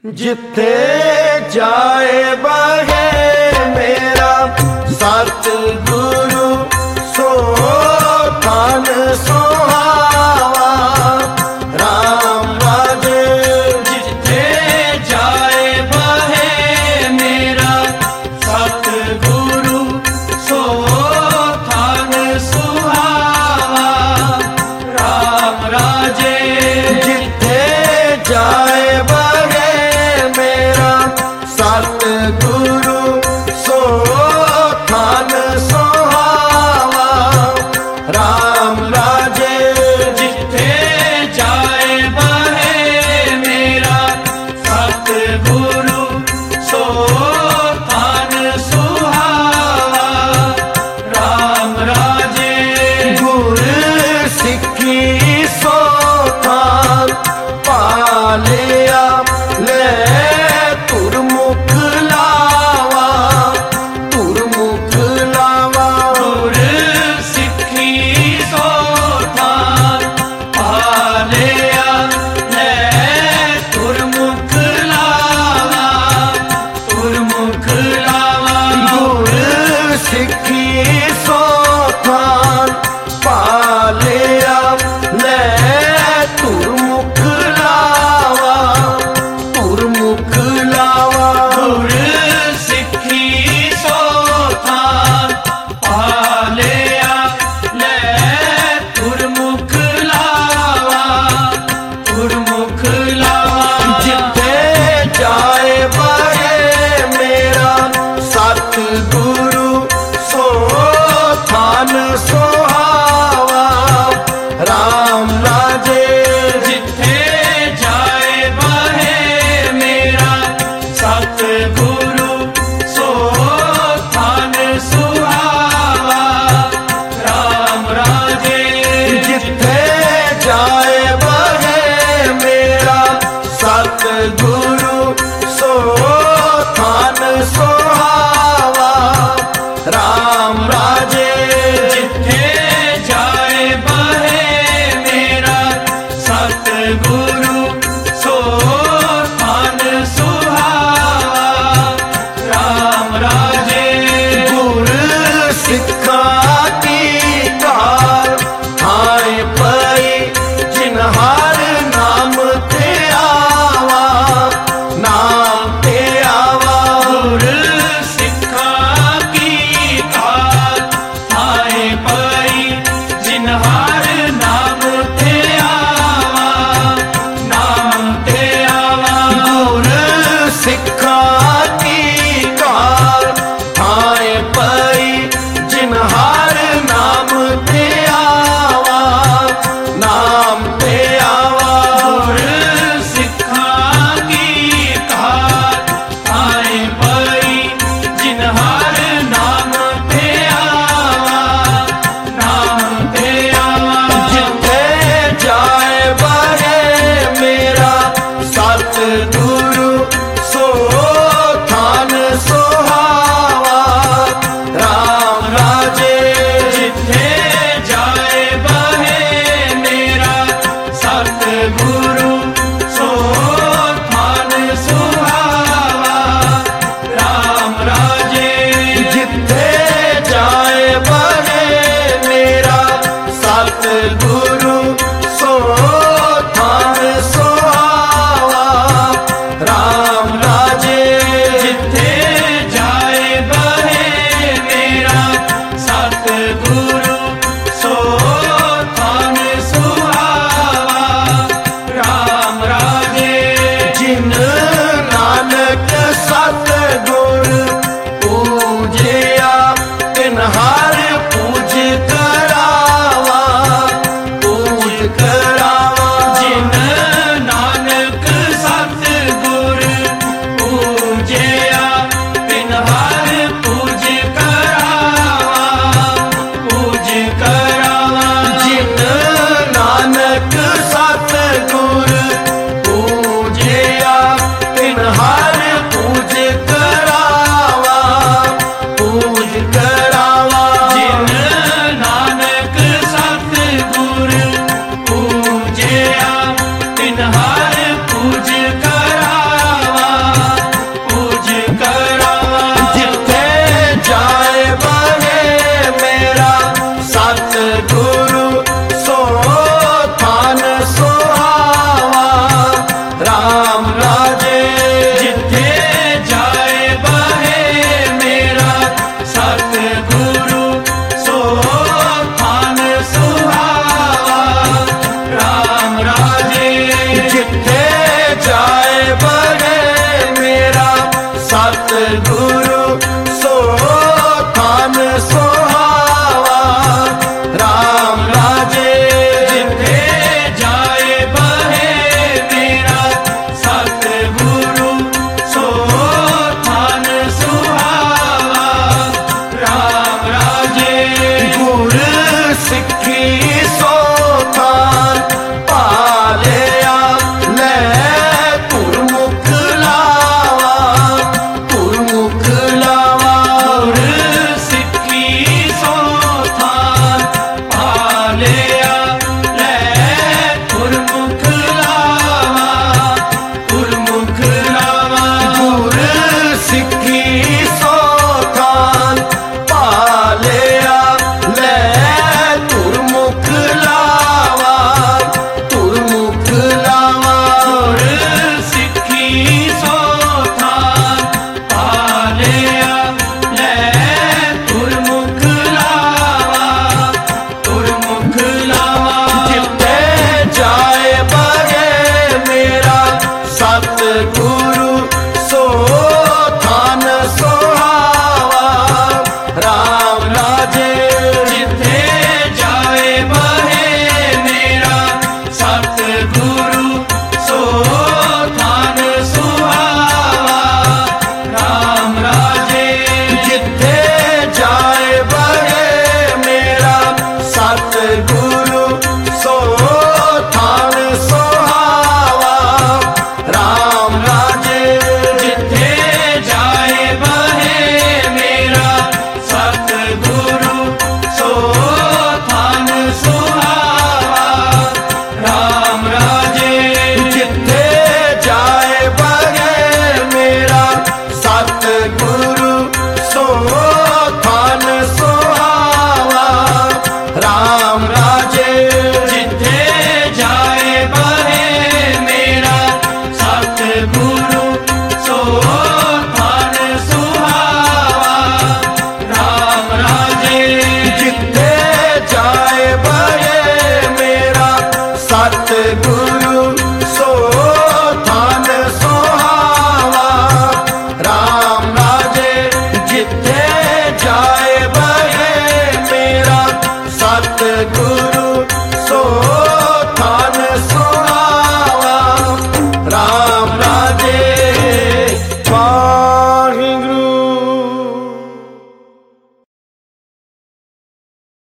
जिथे जाए बहे मेरा सतगुरु सो थान सुहावा राम राजे। जिथे जाए बहे मेरा सतगुरु सो थान सुहावा राम राजे। जिथे जाए बहे मेरा सतगुरु सो थान सुहावा राम राजे। जिथे जाए बहे मेरा सतगुरु सो थान सुहावा राम राजे। गुर सिक्खी सो थान पालिया ले तुरमुख लावा तुरमुख लावा। गुर सिक्खी सो थान पालिया ले तुरमुख लावा तुरमुख लावा। गुर सिक्खी सो थान पालिया ले तुरमुख लावा तुरमुख लावा। गुर सिक्खी सो थान पालिया ले तुरमुख लावा तुरमुख लावा। जिथे जाए बहे मेरा सतगुरु सो थान सुहावा राम राजे। जिथे जाए बहे मेरा सतगुरु सो थान सुहावा राम राजे। जिथे जाए बहे मेरा सतगुरु सो थान सुहावा राम राजे। जिथे जाए बहे मेरा सतगुरु सो थान सुहावा राम राजे। गुर सिक्खा की कार हाय पई जिनहार नाम ते आवा नाम ते आवा। गुर सिक्खा की कार आए पई जिनहार नाम ते आवा नाम ते आवा। गुर सिक्खा की कार हाय पई जिनहार नाम ते आवा नाम ते आवा। गुर सिक्खा की कार आए पई जिनहार नाम ते आवा नाम ते आवा। जिथे जाए बहे मेरा सतगुरु सो थान सुहावा राम राजे। जिथे जाए बहे मेरा सतगुरु सो थान सुहावा राम राजे। जिथे जाए बहे मेरा सतगुरु सो थान सुहावा राम राजे। जिथे जाए बहे मेरा सतगुरु सो थान सुहावा राम राजे। जिन नानक सतगुर पूजिया तिनहार पूज करावा पूज करावा। जिन नानक सतगुर पूजिया तिनहार पूज करावा पूज करावा। जिन नानक सतगुर पूजिया तिनहार पूज करावा पूज करावा। जिन नानक सतगुर पूजिया तिनहार पूज करावा सतगुरु सो थान सुहावा। राम राजे जिथे जाए बहे मेरा सतगुरु सो थान सुहावा। राम राजे गुर सिक्खी सो थान पालिया लै गुरमुख लावा। गुरमुख लावा गुर सिक्खी सो थान पालिया लै गुरमुख लावा। गुरमुख लावा गुर सिक्खी सो थान पालिया लै गुरमुख लावा। गुरमुख लावा गुर सिक्खी सो थान पालिया लै गुरमुख लावा। गुरमुख लावा जिथे जाए बगे मेरा सतगुरु सो थान सुहावा। राम राजे जिथे जाए बहे मेरा सतगुरु सो थान सुहावा। राम राजे जिथे जाए बगे मेरा सतगुरु सो थान सुहावा। राम राजे जिथे जाए बहे मेरा सतगुरु सो थान सुहावा। राम राजे जिथे जाए बगे मेरा सतगुरु सो थान सुहावा। राम राजे जिथे जाए बहे मेरा सतगुरु सो थान सुहावा। राम राजे जिथे जाए बगे मेरा सतगुरु सो थान सुहावा। राम राजे जिथे जाए